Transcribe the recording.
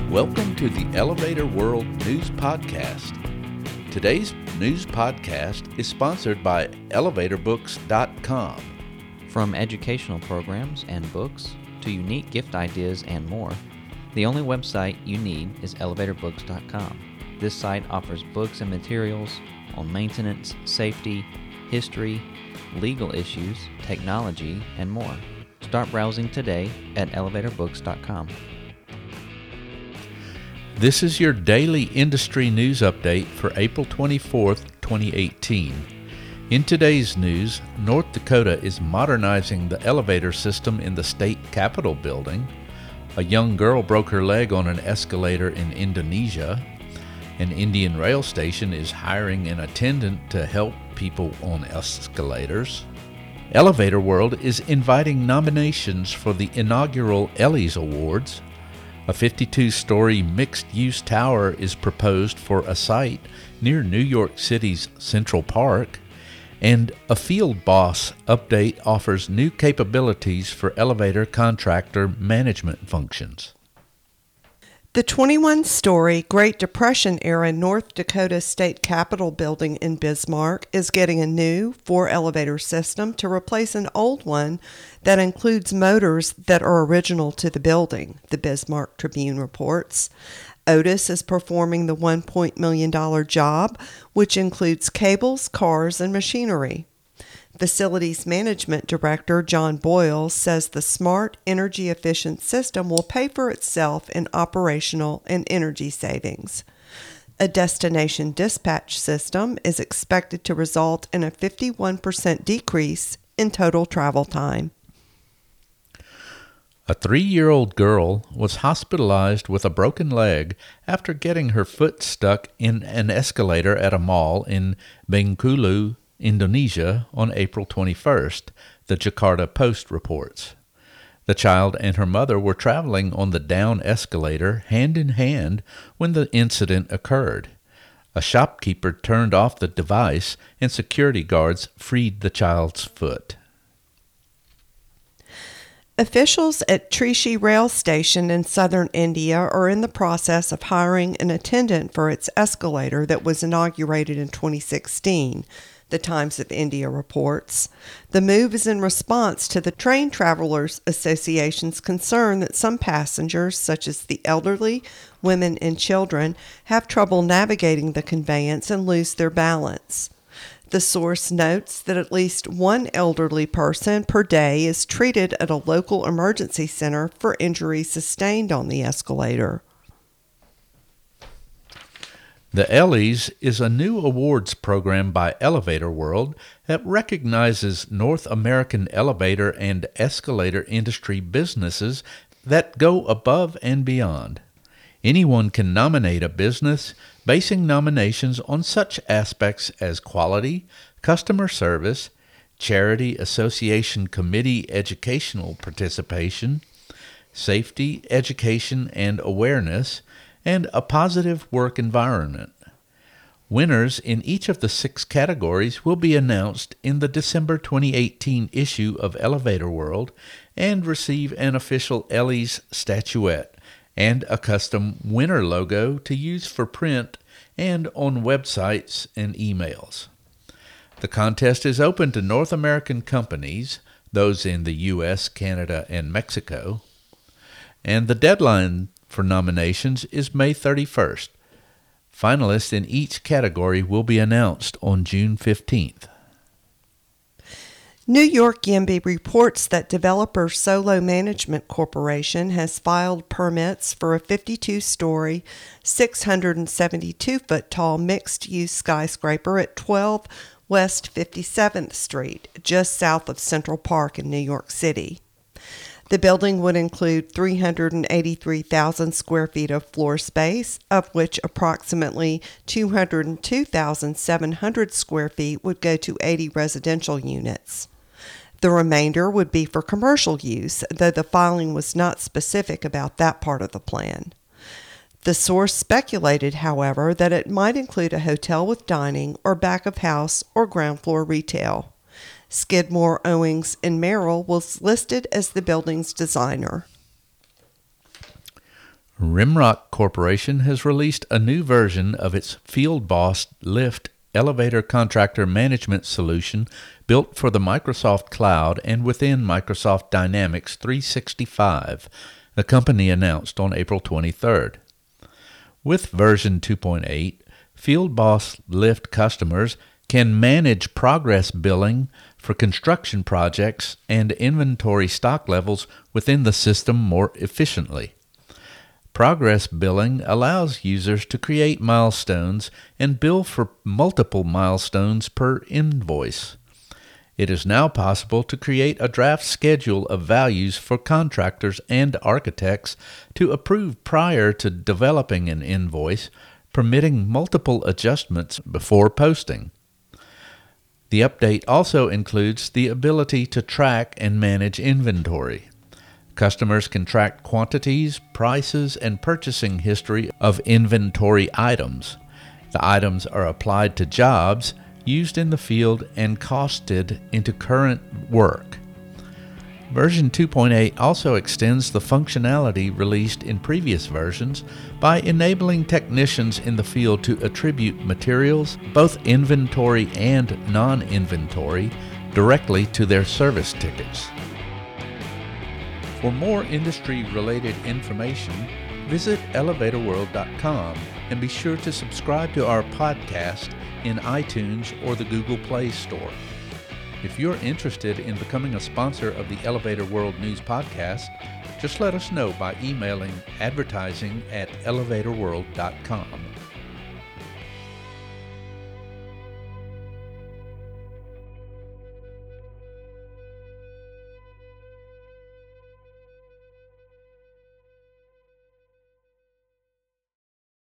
Welcome to the Elevator World News Podcast. Today's news podcast is sponsored by ElevatorBooks.com. From educational programs and books to unique gift ideas and more, the only website you need is ElevatorBooks.com. This site offers books and materials on maintenance, safety, history, legal issues, technology, and more. Start browsing today at ElevatorBooks.com. This is your daily industry news update for April 24th, 2018. In today's news, North Dakota is modernizing the elevator system in the state capitol building. A young girl broke her leg on an escalator in Indonesia. An Indian rail station is hiring an attendant to help people on escalators. Elevator World is inviting nominations for the inaugural Ellys Awards. A 52-story mixed-use tower is proposed for a site near New York City's Central Park, and a Field Boss update offers new capabilities for elevator contractor management functions. The 21-story Great Depression-era North Dakota State Capitol building in Bismarck is getting a new 4-elevator system to replace an old one that includes motors that are original to the building, the Bismarck Tribune reports. Otis is performing the $1 million job, which includes cables, cars, and machinery. Facilities Management Director John Boyle says the smart, energy-efficient system will pay for itself in operational and energy savings. A destination dispatch system is expected to result in a 51% decrease in total travel time. A 3-year-old girl was hospitalized with a broken leg after getting her foot stuck in an escalator at a mall in Bengkulu, Indonesia on April 21st, the Jakarta Post reports. The child and her mother were traveling on the down escalator hand in hand when the incident occurred. A shopkeeper turned off the device and security guards freed the child's foot. Officials at Trichy Rail Station in southern India are in the process of hiring an attendant for its escalator that was inaugurated in 2016. The Times of India reports. The move is in response to the Train Travelers Association's concern that some passengers, such as the elderly, women, and children, have trouble navigating the conveyance and lose their balance. The source notes that at least one elderly person per day is treated at a local emergency center for injuries sustained on the escalator. The Ellys is a new awards program by Elevator World that recognizes North American elevator and escalator industry businesses that go above and beyond. Anyone can nominate a business, basing nominations on such aspects as quality, customer service, charity association committee educational participation, safety, education, and awareness, and a positive work environment. Winners in each of the 6 categories will be announced in the December 2018 issue of Elevator World and receive an official Ellys statuette and a custom winner logo to use for print and on websites and emails. The contest is open to North American companies, those in the U.S., Canada, and Mexico, and the deadline for nominations is May 31st. Finalists in each category will be announced on June 15th. New York YIMBY reports that developer Solo Management Corporation has filed permits for a 52-story, 672-foot-tall mixed-use skyscraper at 12 West 57th Street, just south of Central Park in New York City. The building would include 383,000 square feet of floor space, of which approximately 202,700 square feet would go to 80 residential units. The remainder would be for commercial use, though the filing was not specific about that part of the plan. The source speculated, however, that it might include a hotel with dining or back-of-house or ground floor retail. Skidmore, Owings & Merrill was listed as the building's designer. Rimrock Corporation has released a new version of its FieldBoss Lift elevator contractor management solution built for the Microsoft Cloud and within Microsoft Dynamics 365, the company announced on April 23rd. With version 2.8, FieldBoss Lift customers can manage progress billing for construction projects and inventory stock levels within the system more efficiently. Progress billing allows users to create milestones and bill for multiple milestones per invoice. It is now possible to create a draft schedule of values for contractors and architects to approve prior to developing an invoice, permitting multiple adjustments before posting. The update also includes the ability to track and manage inventory. Customers can track quantities, prices, and purchasing history of inventory items. The items are applied to jobs used in the field and costed into current work. Version 2.8 also extends the functionality released in previous versions by enabling technicians in the field to attribute materials, both inventory and non-inventory, directly to their service tickets. For more industry-related information, visit elevatorworld.com and be sure to subscribe to our podcast in iTunes or the Google Play Store. If you're interested in becoming a sponsor of the Elevator World News Podcast, just let us know by emailing advertising@elevatorworld.com.